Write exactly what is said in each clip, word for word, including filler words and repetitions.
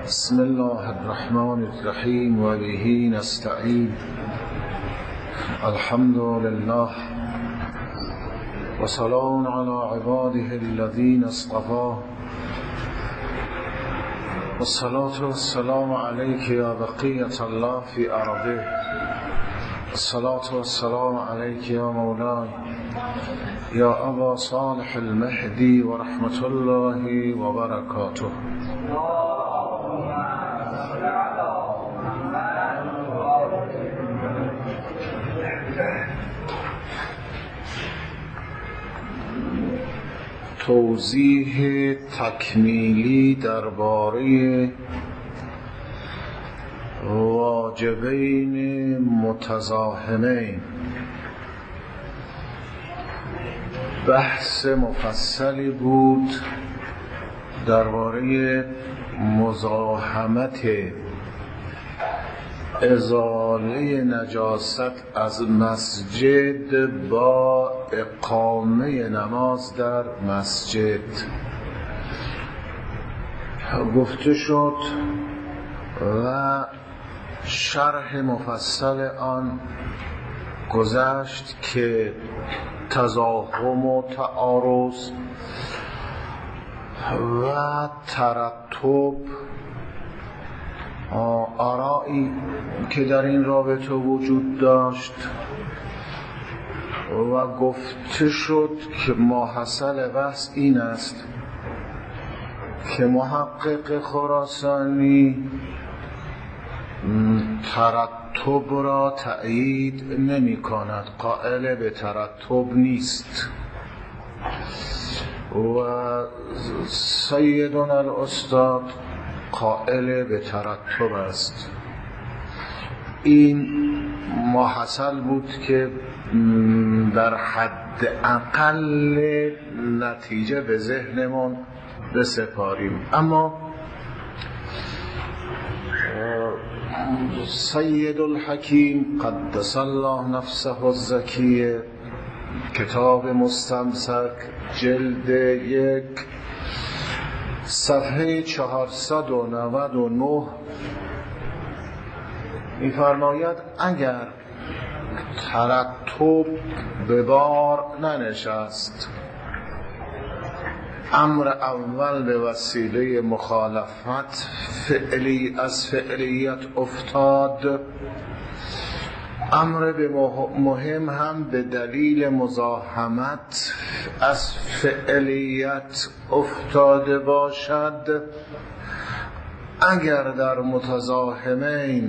بسم الله الرحمن الرحیم و به نستعین. الحمد لله و سلام علی عباده الذین اصطفى و الصلاة و السلام علیک یا بقیة الله فی ارضه و الصلاة و السلام علیک یا مولای یا ابا صالح المهدی و رحمت الله و برکاته. توضیح تکمیلی درباره واجبین متزاحمین. بحث مفصلی بود درباره مزاحمت ازاله نجاست از مسجد با اقامه نماز در مسجد گفته شد و شرح مفصل آن گذشت که تزاحم و تعارض و ترتب آرائی که در این رابطه وجود داشت و گفته شد که ماحصل بحث این است که محقق خراسانی ترتب را تأیید نمی کند، قائل به ترتب نیست و سیدنا الاستاد قائل به ترتب است. این ماحصل بود که در حد اقل نتیجه به ذهنمون بسپاریم. اما سید الحکیم قدس الله نفسه الزکیه، کتاب مستمسک، جلد یک، صفحه چهارصد و نود و نه می‌فرماید اگر ترتب به بار ننشست، امر اول به وسیله مخالفت فعلی از فعلیت افتاد، امر به مهم هم به دلیل مزاحمت از فعلیت افتاده باشد، اگر در متزاحمین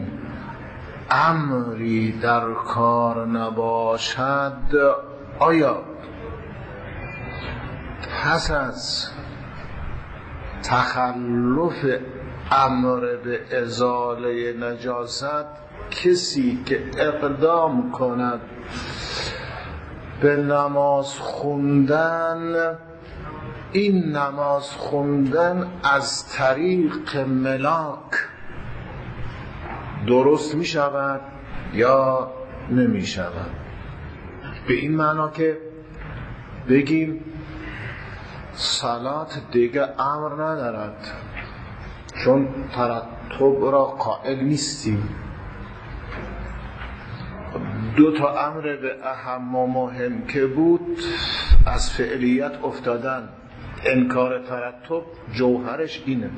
امری در کار نباشد، آیا پس از تخلف امر به ازاله نجاست کسی که اقدام کند به نماز خوندن، این نماز خوندن از طریق ملاک درست می شود یا نمی شود؟ به این معنا که بگیم صلات دیگه امر ندارد چون ترتب را قائل نیستیم. دو تا امر به اهم و مهم که بود از فعلیت افتادن، انکار ترتب جوهرش اینه.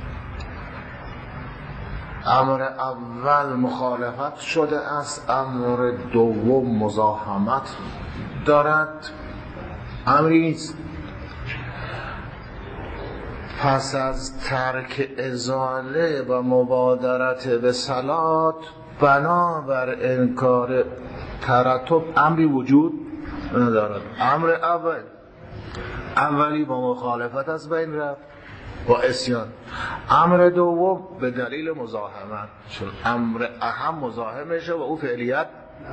امر اول مخالفت شده است، امر دوم مزاحمت دارد، امری نیست. پس از ترک ازاله و مبادرت به صلات بنابر انکار ترتب امری وجود ندارد. امر اول اولی با مخالفت از بین رفت، با عصیان. امر دوم به دلیل مزاحمت، چون امر اهم مزاحمشه و او فعلیت.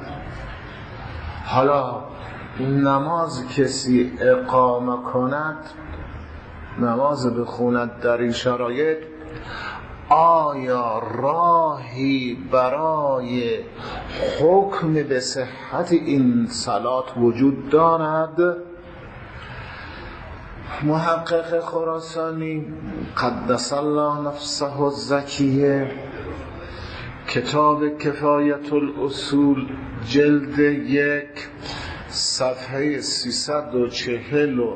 حالا نماز کسی اقامه کند، نماز بخوند در این شرایط، آیا راهی برای حکم به صحت این صلات وجود دارد؟ محقق خراسانی قدس الله نفسه الزکیه کتاب کفایت الاصول جلد یک صفحه سیصد و چهل و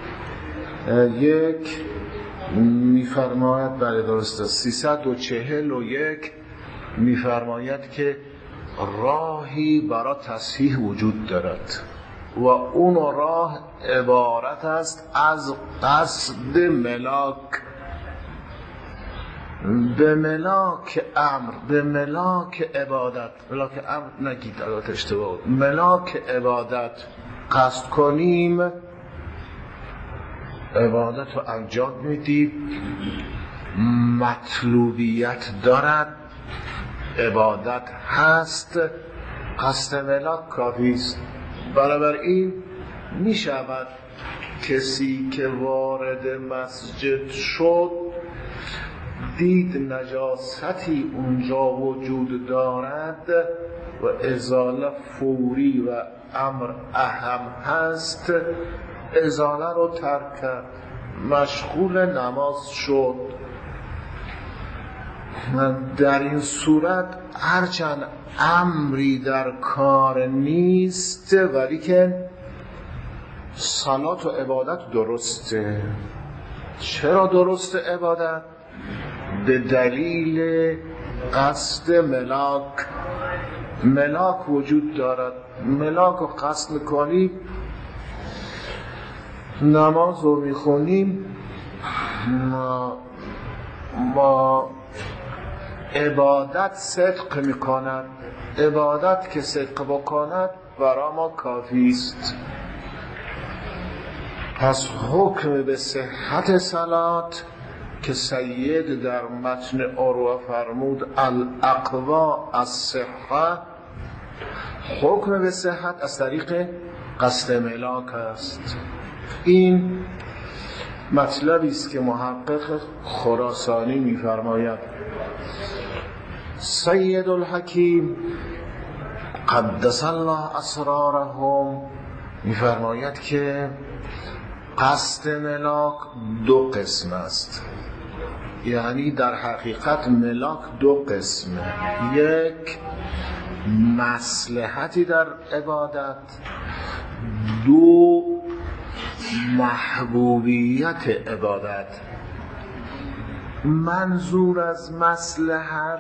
یک میفرماید، بله درسته، سیصد و چهل و یک میفرماید که راهی برای تصحیح وجود دارد و اون راه عبارت است از قصد ملاک به ملاک امر، به ملاک عبادت. ملاک امر نگید، البته اشتباه، ملاک عبادت قصد کنیم، عبادت رو انجام میدید، مطلوبیت دارد، عبادت هست، قصد ملاک کافی است. بنابراین می شود کسی که وارد مسجد شد دید نجاستی اونجا وجود دارد و ازاله فوری و امر اهم هست، ازاله رو ترک کرد، مشغول نماز شد. در این صورت هرچند امری در کار نیست ولی که صلات و عبادت درسته. چرا درسته عبادت؟ به دلیل قصد ملاک. ملاک وجود دارد، ملاک رو قصد میکنیم، نماز رو میخونیم، ما, ما عبادت صدق میکند، عبادت که صدق بکند برای ما کافی است. پس حکم به صحت صلات که سید در متن عروه فرمود الاقوا الصحه، حکم به صحت از طریق قصد ملاک است. این مطلبی است که محقق خراسانی می‌فرماید. سید الحکیم قدس الله اسرارهم می‌فرماید که قصد ملاک دو قسم است. یعنی در حقیقت ملاک دو قسمه، یک مصلحتی در عبادت، دو محبوبیت عبادت. منظور از مصلحت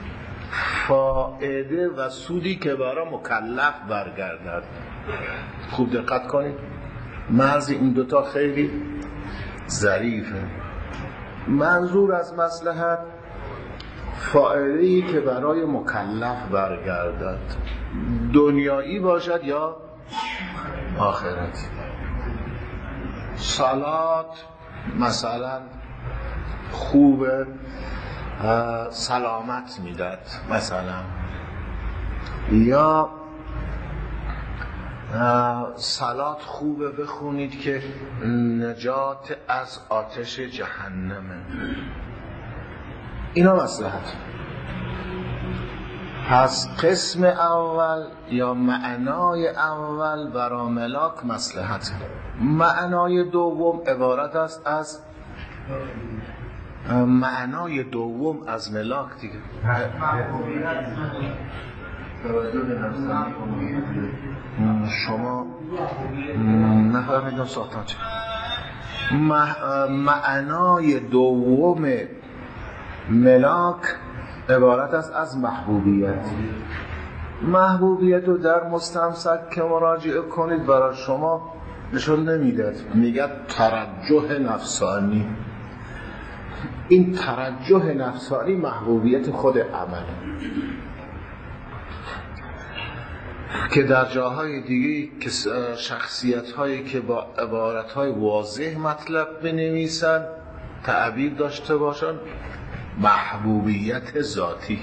فائده و سودی که برای مکلف برگردد. خوب دقت کنید، مرز این دوتا خیلی ظریفه. منظور از مصلحت فائده‌ای که برای مکلف برگردد، دنیایی باشد یا آخرتی. صلات مثلا خوب سلامت میداد مثلا، یا صلات خوبه بخونید که نجات از آتش جهنمه. اینا مصلحت. پس قسم اول یا معنای اول برای ملاک مصلحت. معنای دوم عبارت است از معنای دوم از ملاک دیگه شما نفهمیدم ساختم چه معنای دوم ملاک عبارت است از محبوبیت. محبوبیت رو در مستمسک که مراجعه کنید برای شما نشون نمیداد، میگه ترجح نفسانی. این ترجح نفسانی محبوبیت خود عمل که در جاهای دیگه که شخصیت هایی که با عبارت های واضح مطلب بنویسن تعبیر داشته باشن، محبوبیت ذاتی.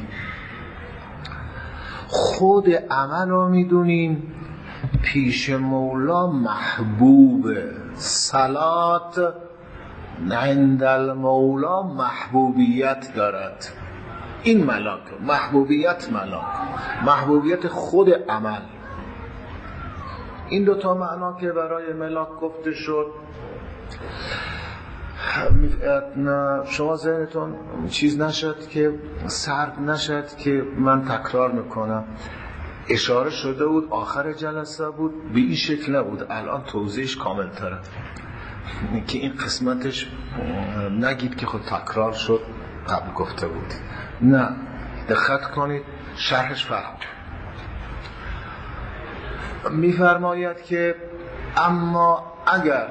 خود عمل رو میدونیم پیش مولا محبوب. صلات عند المولا محبوبیت دارد. این ملاک، محبوبیت ملاک، محبوبیت خود عمل. این دوتا معنا که برای ملاک گفته شد شما ذهنتون چیز نشد که سرد نشد که من تکرار میکنم. اشاره شده بود آخر جلسه بود، به این شکل نبود، الان توضیحش کامل تره که این قسمتش نگید که خود تکرار شد قبل گفته بود. نه، دقت کنید شرحش فرق میفرماید که اما اگر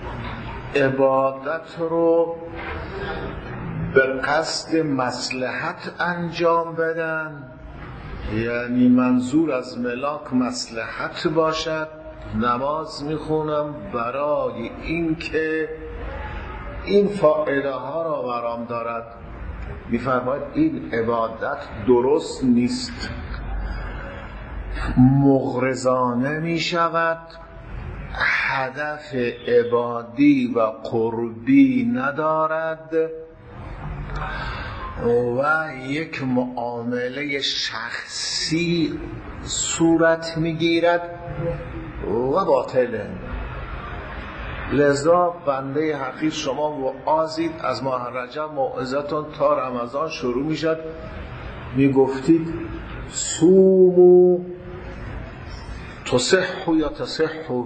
عبادت رو به قصد مصلحت انجام بدن، یعنی منظور از ملاک مصلحت باشد، نماز میخونم برای این که این فائده ها را برام دارد، میفرماید این عبادت درست نیست، مغرضانه میشود، هدف عبادی و قربی ندارد و یک معامله شخصی صورت میگیرد و باطله. لذا بنده حقیر شما وعظید از ماه رجب موعظتون تا رمضان شروع میشد، میگفتید صوموا تصحوا یا تصحوا،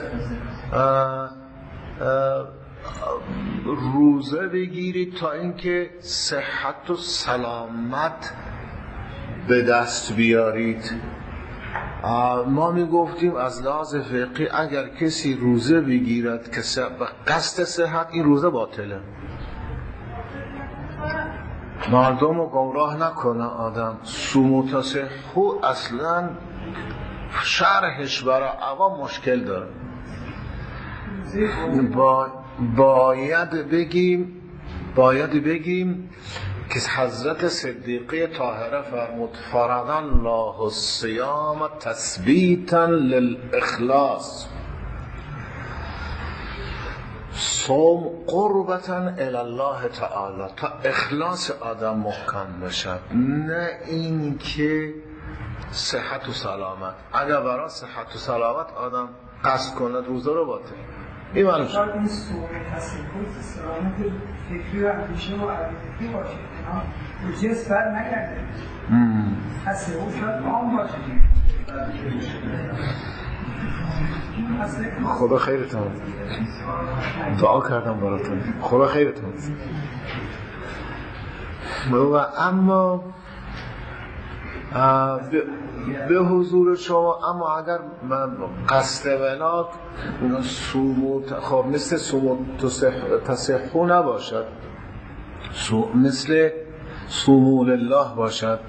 روزه بگیرید تا اینکه صحت و سلامت به دست بیارید. ما میگفتیم از لحاظ فقهی اگر کسی روزه بگیرد که به قصد صحت، این روزه باطله. مردم رو گمراه نکنه آدم. صوموا تصحوا اصلا شرحش برای عوام مشکل داره. با باید بگیم باید بگیم که حضرت صدیقه طاهره فرمود فرض الله الصیام تثبیتا للاخلاص، صوم قربتا الی الله تعالی، تا اخلاص آدم محکم بشه، نه این که صحت و سلامت. اگر برای صحت و سلامت آدم قصد کند روزه رو باطل میمانه. شاید این صوم تصحیح سلامت فکری و اندیشه و عقیدتی باشه، جنس بر نگرده، تصحیح شاید عام باشه. خدا خیرتون، دعا کردم براتون، خدا خیرتون. و اما به حضور شما، اما اگر قصد ملاک صوموت خب مثل صوموت تصحو نباشد، مثل صوموا لله باشد،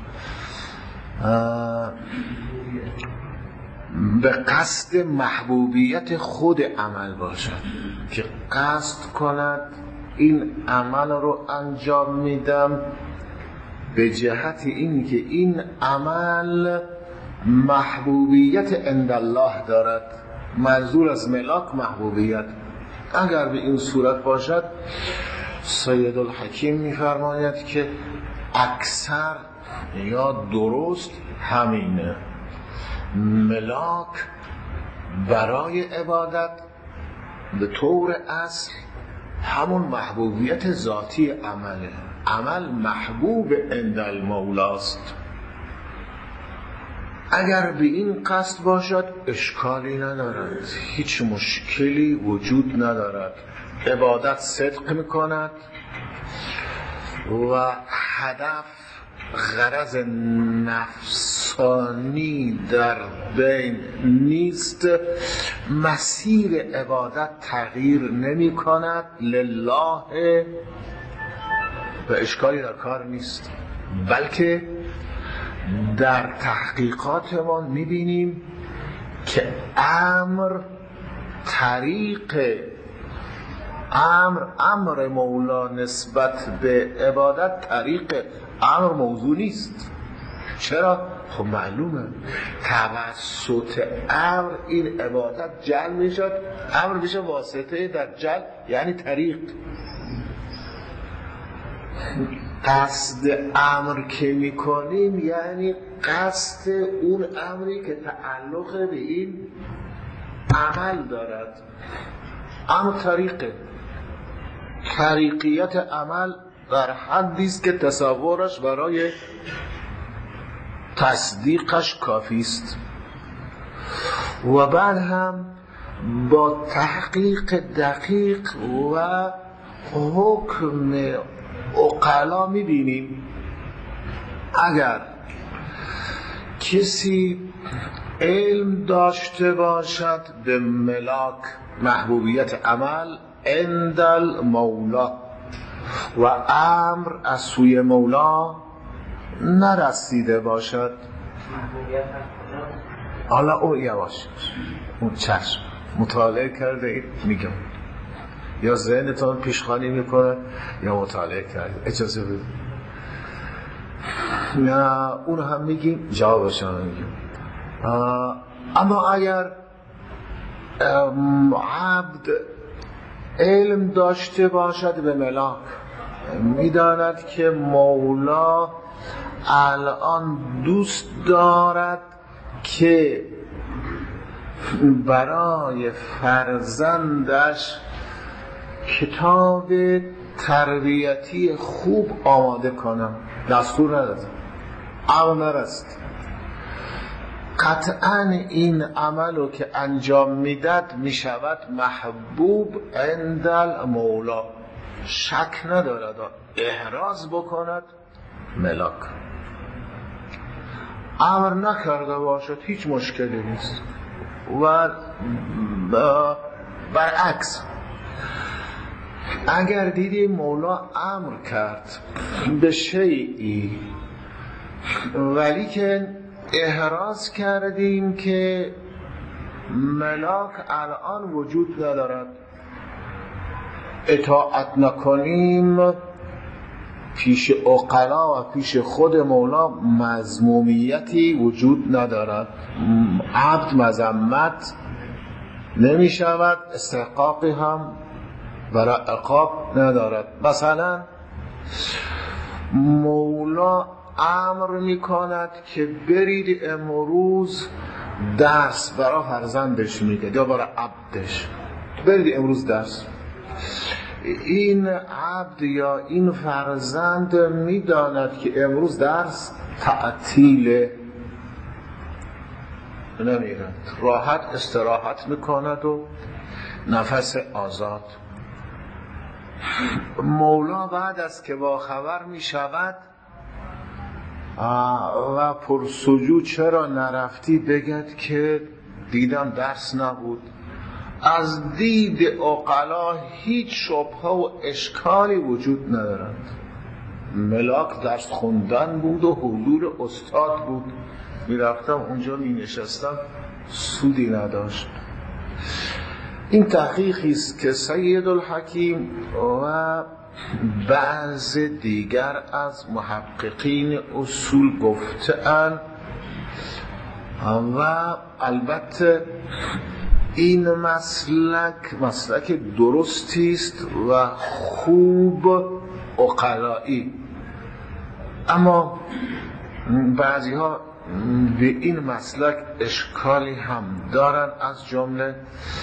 به قصد محبوبیت خود عمل باشد که قصد کند این عمل رو انجام میدم به جهت این که این عمل محبوبیت عند الله دارد، منظور از ملاک محبوبیت. اگر به این صورت باشد، سید الحکیم میفرماید که اکثر یا درست همینه، ملاک برای عبادت به طور اصل همون محبوبیت ذاتی عمله، عمل محبوب عند المولاست. اگر به این قصد باشد اشکالی ندارد، هیچ مشکلی وجود ندارد، عبادت صدق میکند و هدف غرض نفسانی در بین نیست، مسیر عبادت تغییر نمی کند لله و اشکالی در کار نیست. بلکه در تحقیقات ما می بینیم که امر طریق امر امر مولا نسبت به عبادت طریق امر موضوع نیست. چرا؟ خب معلومه توسط امر این عبادت جلب میشد، امر میشه واسطه در جلب، یعنی طریق. قصد امر که میکنیم یعنی قصد اون امری که تعلق به این عمل دارد. امر طریقه، طریقیت عمل در حدی است که تصورش برای تصدیقش کافی است و بعد هم با تحقیق دقیق و حکم عقلا می‌بینیم اگر کسی علم داشته باشد به ملاک محبوبیت عمل عند المولا و امر از سوی مولا نرسیده باشد، حالا او یواش اون چشم مطالعه کرده اید میگم یا ذهنتان پیشخوانی میکنه یا مطالعه کرده، اجازه بده نه اون هم میگیم جوابش هم میگیم. اما اگر عبد علم داشته باشد به ملاک، میداند که مولا الان دوست دارد که برای فرزندش کتاب تربیتی خوب آماده کنم، دستور نداد، اما نرست، قطعا این عملو که انجام میداد میشود محبوب عند المولا، شک ندارد، احراز بکند ملاک. امر نکرده باشد هیچ مشکلی نیست و برعکس اگر دیدی مولا امر کرد به شیئی ولی که احراز کردیم که ملاک الان وجود ندارد، اطاعت نکنیم، پیش عقلا و پیش خود مولا مذمومیتی وجود ندارد، عبد مذمت نمی شود، استحقاقی هم برای عقاب ندارد. مثلا مولا امر می کند که برید امروز درس برای فرزندش میگه یا برای عبدش، برید امروز درس، این عبد یا این فرزند میداند که امروز درس تعطیله، نمیرد، راحت استراحت میکند و نفس آزاد. مولا بعد از که با خبر میشود و پرسجو چرا نرفتی بگد که دیدم درس نبود، از دید عقلا هیچ شبهه و اشکالی وجود ندارد، ملاک درس خوندن بود و حضور استاد بود، می رفتم اونجا می نشستم سودی نداشت. این تحقیقی است که سید الحکیم و بعض دیگر از محققین اصول گفته‌اند و البته این مسلک مسلک درستی است و خوب عقلایی، اما بعضی ها به این مسلک اشکالی هم دارن، از جمله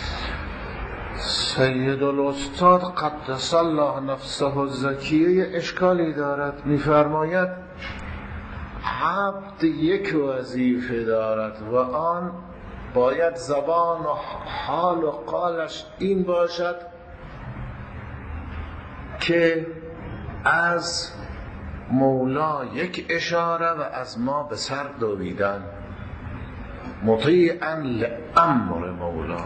سید الاستاد قدس الله نفسه الزکیه اشکالی دارد، میفرماید عبد یک وظیفه دارد و آن باید زبان و حال و قالش این باشد که از مولا یک اشاره و از ما به سر دویدن، مطیعا لامر مولا.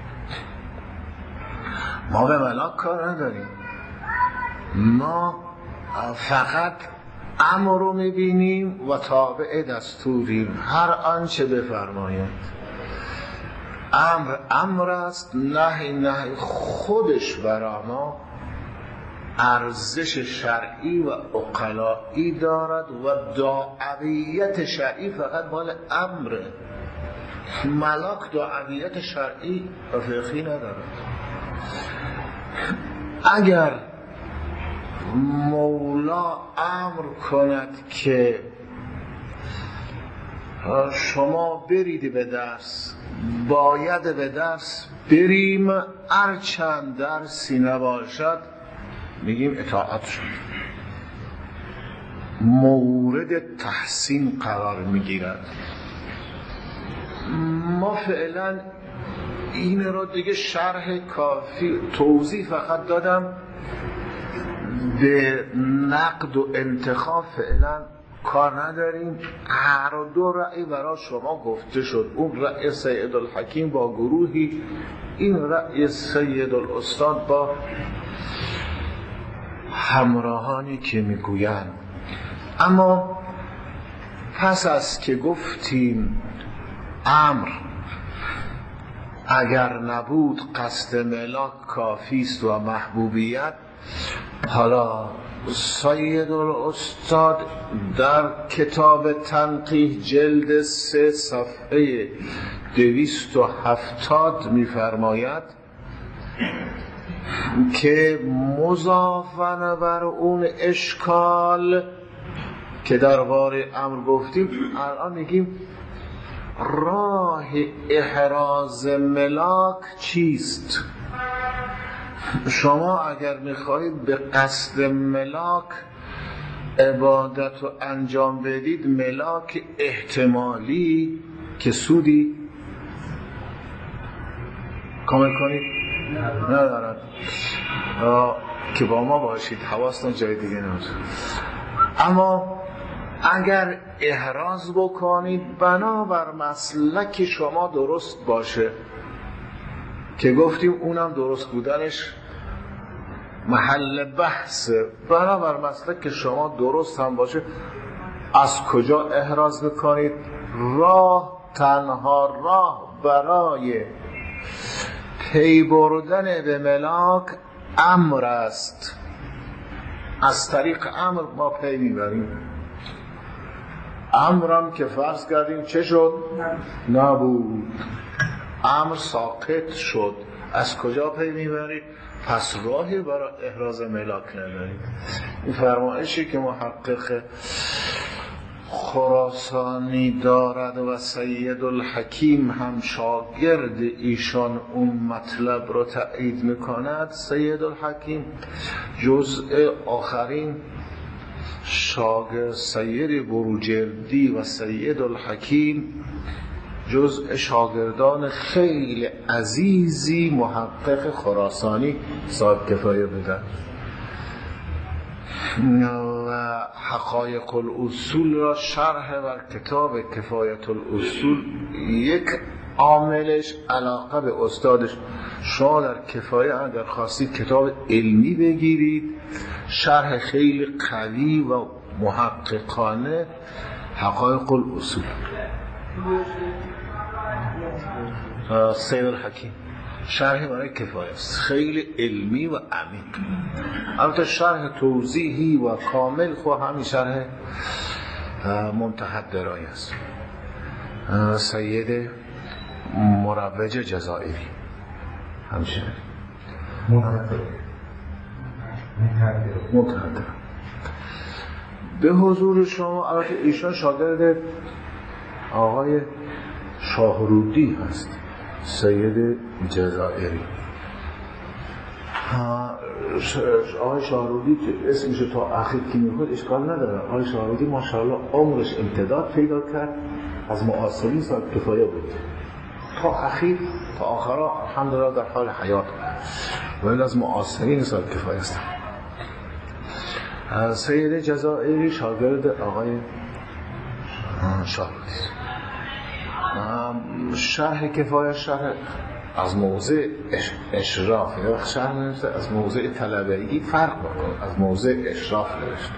ما به ملاک کار نداریم، ما فقط امر رو میبینیم و تابع دستوریم، هر آنچه بفرماید. امر امر است، نهی نهی، خودش برای ما ارزش شرعی و عقلایی دارد و داعیت شرعی فقط مال امره، ملاک داعیت شرعی و فقهی ندارد. اگر مولا امر کند که شما برید به درس، باید به درس بریم، هر چند درسی نباشد میگیم اطاعت شد، مورد تحسین قرار میگیرد. ما فعلا این رو دیگه شرح کافی توضیح فقط دادم، به نقد و انتخاب فعلا کار نداریم. هر دو رأی برای شما گفته شد، اون رأی سید الحکیم با گروهی، این رأی سید الاستاد با همراهانی که میگویند. اما پس از که گفتیم امر اگر نبود قصد ملاک کافی است و محبوبیت، حالا سید الاستاد در کتاب تنقیح جلد سه صفحه دویست و هفتاد می‌فرماید که مضافاً بر اون اشکال که در باره امر گفتیم، الان میگیم راه احراز ملاک چیست. شما اگر میخواهید به قصد ملاک عبادت رو انجام بدید، ملاک احتمالی که سودی کامل کنید ندارد که با ما باشید، حواستون جای دیگه نمید. اما اگر احراز بکنید بنابر مسلک شما درست باشه، که گفتیم اونم درست بودنش محل بحثه، بنابر مسلک شما درست هم باشه، از کجا احراز بکنید؟ راه، تنها راه برای پی بردن به ملاک امر است. از طریق امر ما پی میبریم. امرم که فرض کردیم چه شد؟ نبود، امر ساقط شد. از کجا پی میبرید؟ پس راهی برای احراز ملاک ندارید. این فرمایشی که محقق خراسانی دارد و سید الحکیم هم شاگرد ایشان اون مطلب رو تأیید میکند. سید الحکیم جزء آخرین شاگرد سید بروجردی و سید الحکیم جزء شاگردان خیلی عزیزی محقق خراسانی صاحب کفایه بودن و حقایق الاصول را شرح بر کتاب کفایت الاصول یک عاملش علاقه به استادش. شما در کفایه اگر خواستید کتاب علمی بگیرید، شرح خیلی قوی و محققانه حقایق الاصول سید الحکیم شرح برای کفایه است، خیلی علمی و عمیق. البته شرح توضیحی و کامل خو همین شرح منتهی الدرایه است، سید مروج جزائری همچنین منتهی به حضور شما. البته ایشان شاگرد آقای شاهرودی هست، سید جزائری. آقای شاهرودی که اسمش تا اخیر کی میخواد اشکال نداره. آقای شاهرودی ماشاءالله عمرش امتداد پیدا کرد، از معاصرین صاحب کفایه بود تا اخیر، تا آخرا الحمدلله در حال حیات، ولی از معاصرین صاحب کفایه است. سید جزائری شاگرد آقای شاهرودی. شرح کفایه شرح از موضع اشراف یا شرح نوشته از موضع طلبگی فرق بکن، از موضع اشراف نوشته.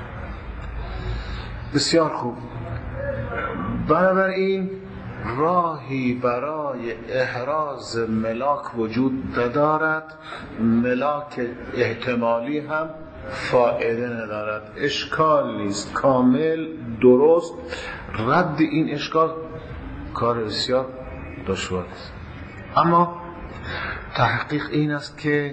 بسیار خوب. بنابراین راهی برای احراز ملاک وجود ندارد، ملاک احتمالی هم فایده ندارد، اشکال نیست، کامل درست. رد این اشکال کار بسیار دشوار است. اما تحقیق این است که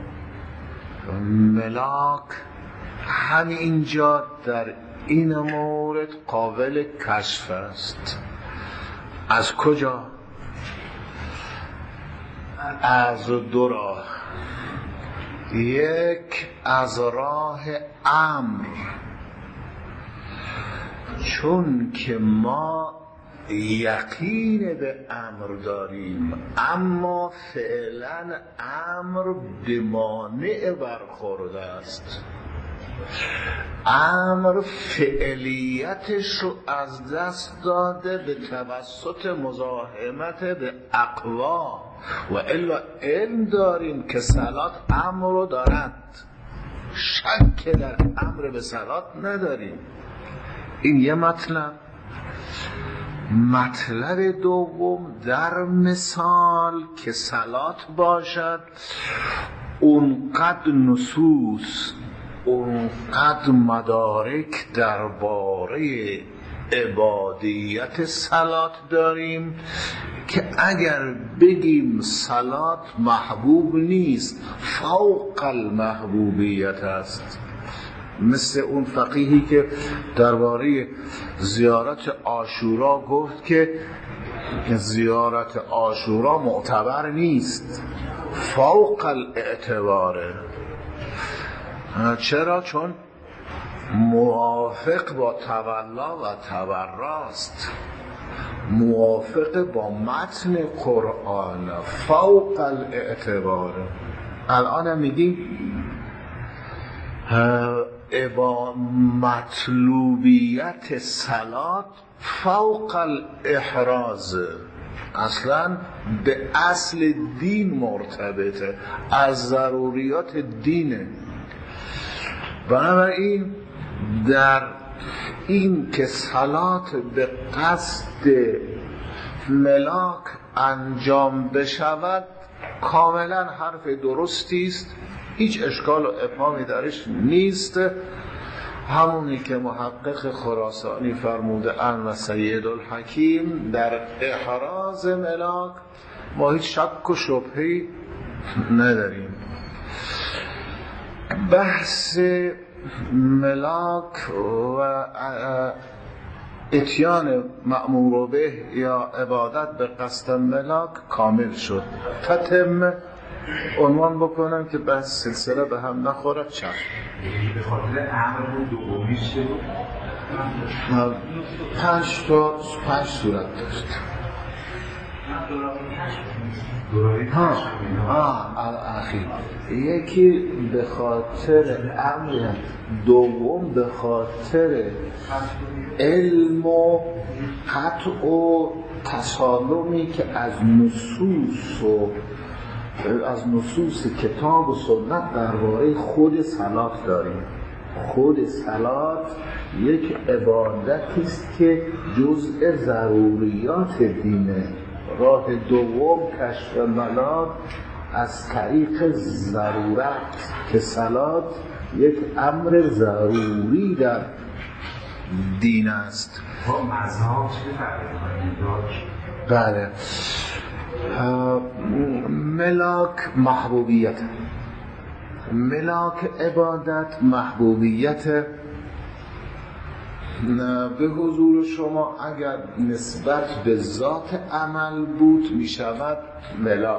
ملاک همینجا در این مورد قابل کشف است. از کجا؟ از دو راه. یک از راه امر، چون که ما یقین به امر داریم اما فعلا امر به مانع برخورده است. امر فعلیتش رو از دست داده به توسط مزاحمت به اقوا، و الا علم داریم که صلات امر رو دارد، شک در امر به صلات نداریم. این یه مطلب. مطلب دوم، در مثال که صلات باشد اونقدر نصوص، اونقدر مدارک درباره عبادیت صلات داریم که اگر بگیم صلات محبوب نیست، فوق المحبوبیت است. مثل اون فقیهی که درباره زیارت عاشورا گفت که زیارت عاشورا معتبر نیست، فوق الاعتباره. چرا؟ چون موافق با تولا و تبراست، موافق با متن قرآن، فوق الاعتباره. الان میگیم با مطلوبیت صلات فوق الاحراز، اصلا به اصل دین مرتبطه، از ضروریات دینه. بنابراین در این که صلات به قصد ملاک انجام بشود کاملا حرف درستی است، هیچ اشکال و ابهامی درش نیست. همونی که محقق خراسانی فرموده ان و سید الحکیم در احراز ملاک ما هیچ شک و شبهی نداریم. بحث ملاک و اتیان مأمور به یا عبادت به قصد ملاک کامل شد. تتم عنوان بکنم که بحث سلسله به هم نخورد. چند به خاطر امر بود دومیش بود پنج تا پنج صورت داشت. ها آه الاخیر یکی به خاطر امر، دوم به خاطر علم و قطع و تسالمی که از نصوص و از نصوص کتاب و سنت درباره خود صلات داریم. خود صلات یک عبادتی است که جزء ضروریات دینه. راه دوم کشف ملاک از طریق ضرورت که صلات یک امر ضروری در دین است. با مذهب چه فرقی بله. ملاک محبوبیت، ملاک عبادت محبوبیت. به حضور شما اگر نسبت به ذات عمل بود می شود ملاک،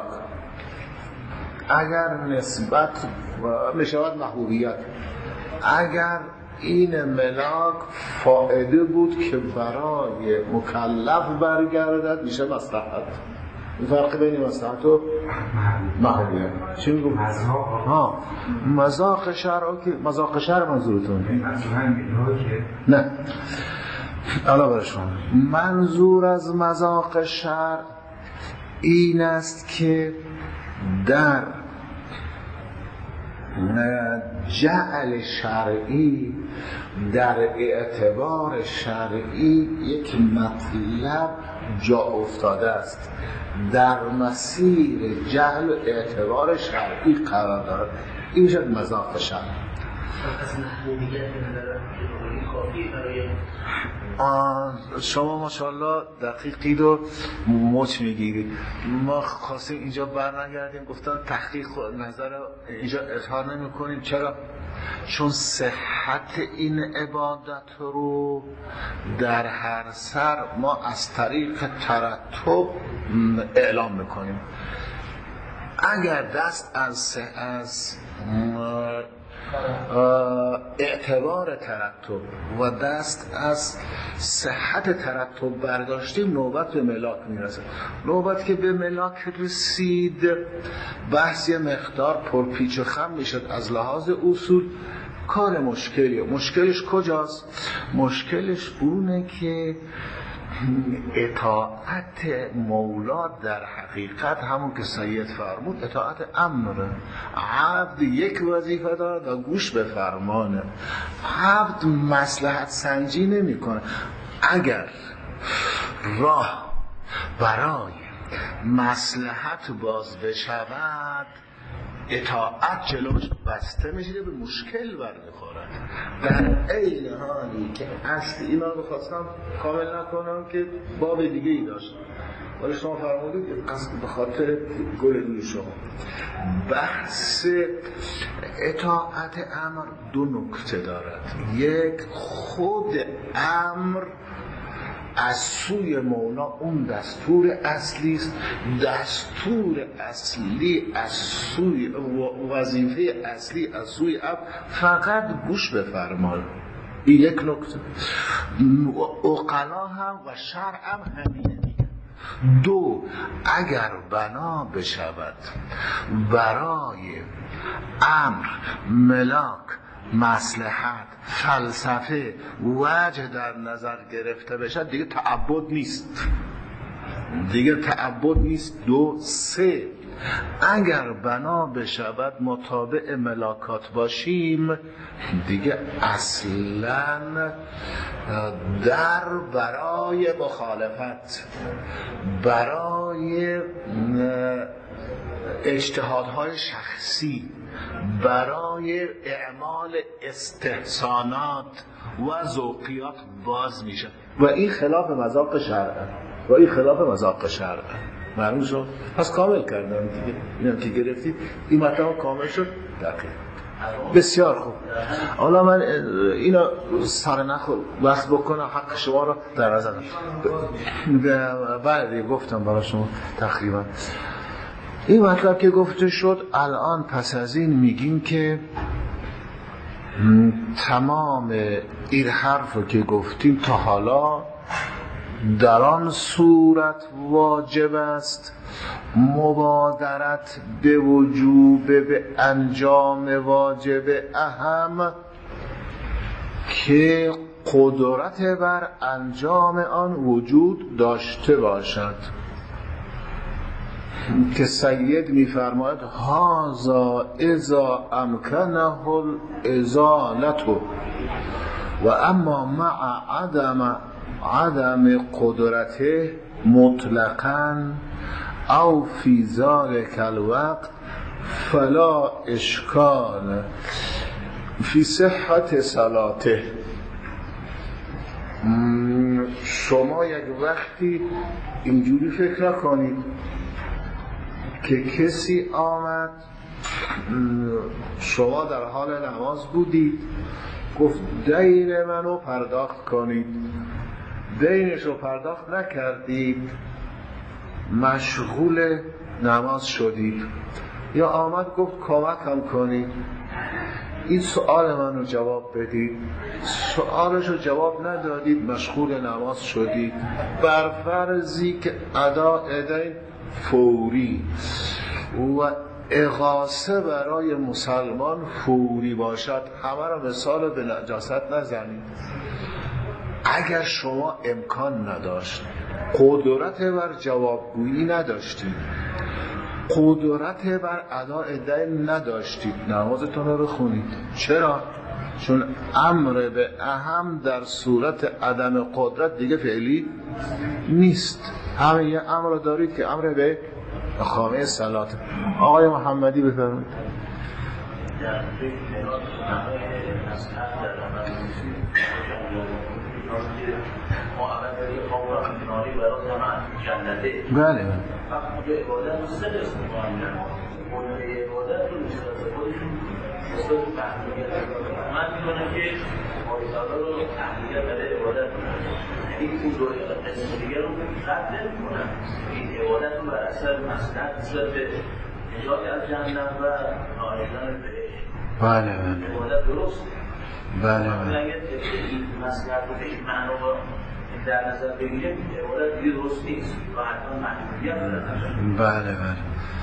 اگر نسبت می شود محبوبیت. اگر این ملاک فائده بود که برای مکلف برگردد میشه مصلحت. این فرق بین مصلحت و محبوبیت. چی میگم؟ ها مذاق شرع که مذاق شرع منظورتون؟ نه علا برشون منظور از مذاق شرع این است که در جعل شرعی، در اعتبار شرعی یک مطلب جا افتاده است، در مسیر جعل اعتبار شرعی قرار دارد. این میشه مذاق شرع. شما ماشاءالله دقیقی رو مچ میگیرید. ما خواستیم اینجا برنگردیم، گفتن تحقیق نظر اینجا اظهار نمی کنیم. چرا؟ چون صحت این عبادت رو در هر سر ما از طریق ترتب اعلام میکنیم. اگر دست از از اعتبار ترتب و دست از صحت ترتب برداشتیم، نوبت به ملاک میرسه. نوبت که به ملاک رسید، بحث یه مقدار پرپیچ و خم میشد از لحاظ اصول. کار مشکلیه. مشکلش کجاست؟ مشکلش اونه که اطاعت مولا در حقیقت همون که سید فرمود اطاعت امره. عبد یک وظیفه داره و گوش به فرمانه. عبد مصلحت سنجی نمی کنه. اگر راه برای مصلحت باز بشود، اطاعت جلوش بسته میشه، به مشکل برمیخورد. در عین حالی که اصل اینا رو خواستم کامل نکنم که باب دیگه ای داشت، ولی شما فرمودید قصد به خاطر گل روی شما. بحث اطاعت امر دو نکته دارد. یک، خود امر از سوی مولا اون دستور اصلی است. دستور اصلی از سوی وظیفه اصلی از سوی اب فقط گوش به فرمان. این یک نکته. عقلا هم و شرع هم همینه. دو، اگر بنا بشود برای امر، ملاک، مصلحت، فلسفه وجه در نظر گرفته بشد، دیگه تعبد نیست. دیگه تعبد نیست. دو، سه، اگر بنا بشود مطابق ملاکات باشیم، دیگه اصلا در برای مخالفت، برای اجتهادهای شخصی، برای اعمال استحسانات و ذوقیات باز میشه و این خلاف مذاق شرعه و این خلاف مذاق شرعه. معلوم شد؟ پس کامل کردم دیگه. اینم که گرفتید، این مطلب کامل شد. دقیق. بسیار خوب. حالا من اینا سر نخور وقت بکنم، حق شما رو در نظر دارم. بله گفتم برای شما تقریبا این مطلب که گفته شد. الان پس از این میگیم که تمام این حرف رو که گفتیم تا حالا در آن صورت واجب است مبادرت به وجوب به انجام واجب اهم که قدرت بر انجام آن وجود داشته باشد، که سید میفرماید هازا اذا امکنه الازالتو و اما مع عدم عدم قدرته مطلقاً او فی ذلک الوقت فلا اشکال فی صحت صلاته. شما یک وقتی اینجوری فکر کنید که کسی آمد، شما در حال نماز بودید، گفت دین منو پرداخت کنید، دینشو پرداخت نکردید، مشغول نماز شدید. یا آمد گفت کمکم کنید، این سوال منو جواب بدید، سوالشو جواب ندادید، مشغول نماز شدید. بر فرضی که اداء دین فوری و اغاثه برای مسلمان فوری باشد، همه را مثال به نجاست نزنید. اگر شما امکان نداشت، قدرت بر جوابگویی نداشتید، قدرت بر اداء دین نداشتید، نمازتون رو بخونید. چرا؟ چون امر به اهم در صورت عدم قدرت دیگه فعلی نیست. همه یه امر رو دارید که امر به اقامه صلات. آقای محمدی بفرمایید. بله من می‌دونم که مایزادا رو تحلیل بده عبادت این اون دوری قسم دیگر رو رد نمی‌کنن. این عبادت رو بر اثر مصلحت نسبت به نجات از جهنم و نائلان بهشت بله بله عبادت درست بله اگر بله این مسئله رو به این معنا رو در نظر بگیریم عبادت دیگه درست نیست و حتما محدودیت داره. بله بله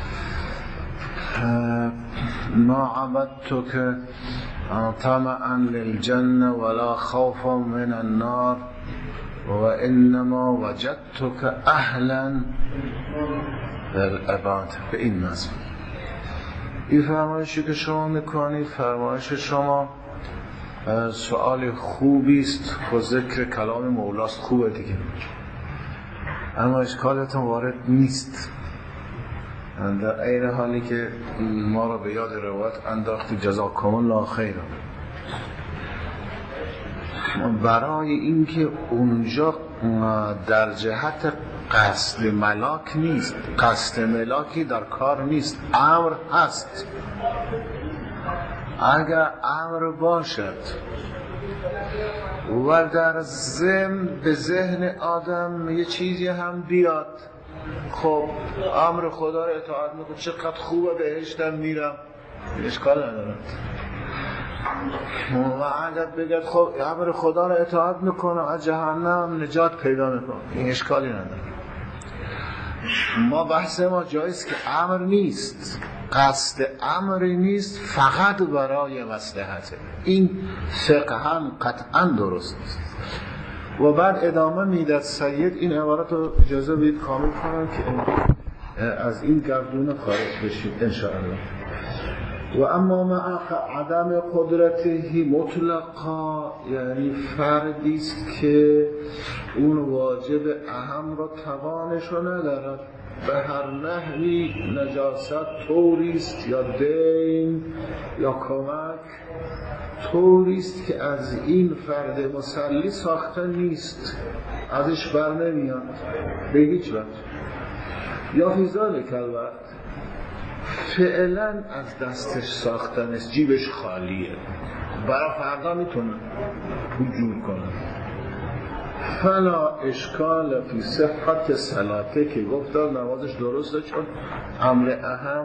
ما عبدتك طمعا للجنة ولا خوفا من النار وانما وجدتك اهلا للعبادة. به این مضمون این فرمایشی که شما میکنید فرمایش شما سوال خوبی است و ذکر کلام مولاست خوبه دیگه، اما اشکالتون وارد نیست. در این حالی که ما را به یاد روایت انداختی جزاکم الله خیرا، برای اینکه اونجا در جهت قصد ملاک نیست، قصد ملاکی در کار نیست، امر هست. اگر امر باشد و در ضمن به ذهن آدم یه چیزی هم بیاد، خب امر خدا رو اطاعت میکنم، چقدر خوبه بهشتم میرم، اشکال نداره. و اگر بگید خب امر خدا رو اطاعت میکنم از جهنم نجات پیدا میکنم، این اشکالی نداره. ما بحث ما جاییست که امر نیست، قصد امری نیست، فقط برای مصلحته. این فقه هم قطعا درست است. و بعد ادامه میداد سید این عبارت رو اجازه بدید کامل کنم که از این گردونه خارج بشید انشاءالله. و اما مع عدم قدرته مطلقا، یعنی فردی است که اون واجب اهم را توانش رو ندارد، به هر نحوی نجاست طوریست یا دین یا کمک طوریست که از این فرد مصلی ساخته نیست، ازش بر نمیاد به هیچ وجه، یا فی ذلک الوقت فعلا از دستش ساختن است، جیبش خالیه، برای فردا میتونه پول جور کنه. فلا اشکال فی صحت صلاته که گفتار نمازش درسته، چون امر اهم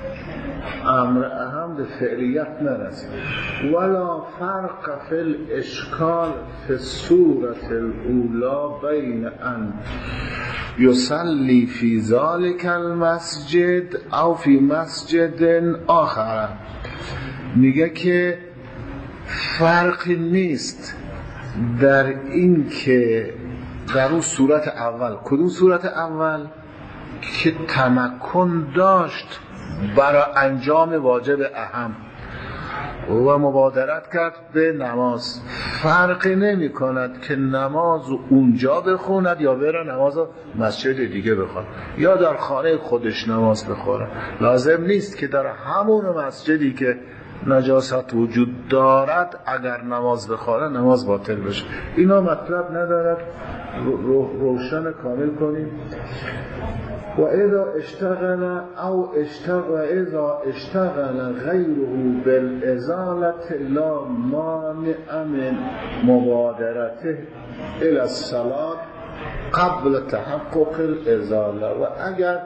امر اهم به فعلیت نرسید. ولا فرق فی الاشکال فی الصورت الاولا بین ان یصلی فی ذلک المسجد او فی مسجد آخر. میگه که فرقی نیست در این که در اون صورت اول، کدوم صورت اول که تمکن داشت برای انجام واجب اهم و مبادرت کرد به نماز، فرقی نمی کند که نماز اونجا بخوند یا بره نماز مسجد دیگه بخوند یا در خانه خودش نماز بخوره. لازم نیست که در همون مسجدی که نجاست وجود دارد اگر نماز بخوره نماز باطل بشه. اینا مطلب ندارد، رو روشن کامل کنیم. و اذا اشتغل او اشتغل و اذا اشتغل غیره بالازالة لا مانع من مبادرته الى الصلاة قبل تحقق الازاله. و اگر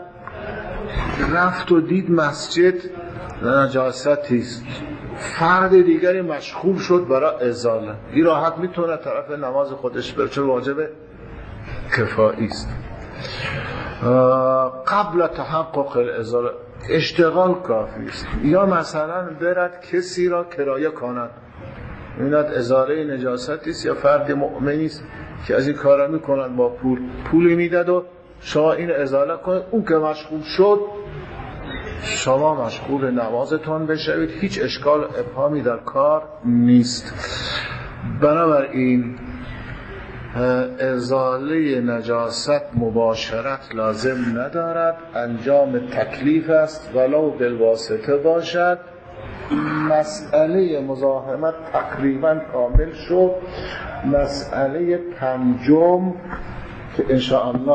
رفت و دید مسجد نجاستی است، فرد دیگری مشغول شد برای ازاله، این راحت میتونه طرف نماز خودش بره، چون واجب کفایی است. قبل تحقق الازاله اشتغال کافی است. یا مثلا برد کسی را کرایه کند، می‌بیند ازاله نجاستی است یا فرد مؤمنی است که از این کارا میکنن با پول، پولی میداد و شما این ازاله کنید، اون که مشغول شد شما مشغول نمازتون بشوید، هیچ اشکال ابهامی در کار نیست. بنابراین ازاله نجاست مباشرت لازم ندارد، انجام تکلیف است ولو بالواسطه باشد. مسئله مزاحمت تقریبا کامل شد. مسئله پنجم که انشاءالله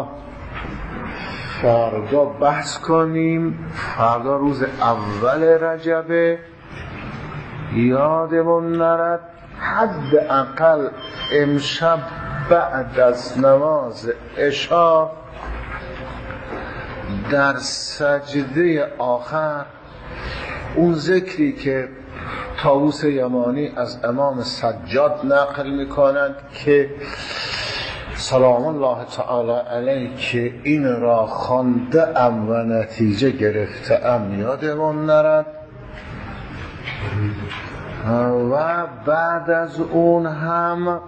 فردا بحث کنیم، فردا روز اول رجبه، یادمون نرد حد اقل امشب بعد از نماز عشا در سجده آخر اون ذکری که طاووس یمانی از امام سجاد نقل میکنند که سلام الله تعالی علیه که این را خوانده ام و نتیجه گرفته ام یادمون نرد. و بعد از اون هم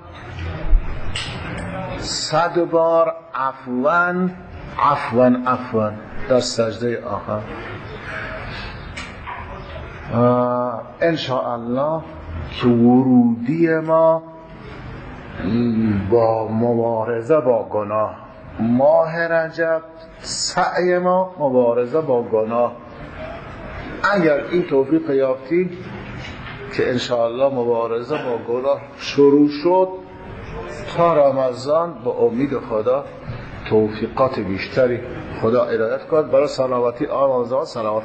صد بار عفوان عفوان عفوان در سجده آخر. انشاءالله که ورودی ما با مبارزه با گناه، ماه رجب سعی ما مبارزه با گناه، اگر این توفیق یافتیم که انشاءالله مبارزه با گناه شروع شد تا رمضان، با امید خدا توفیقات بیشتری خدا عنایت کند. برای سلامتی آن روزه سلامت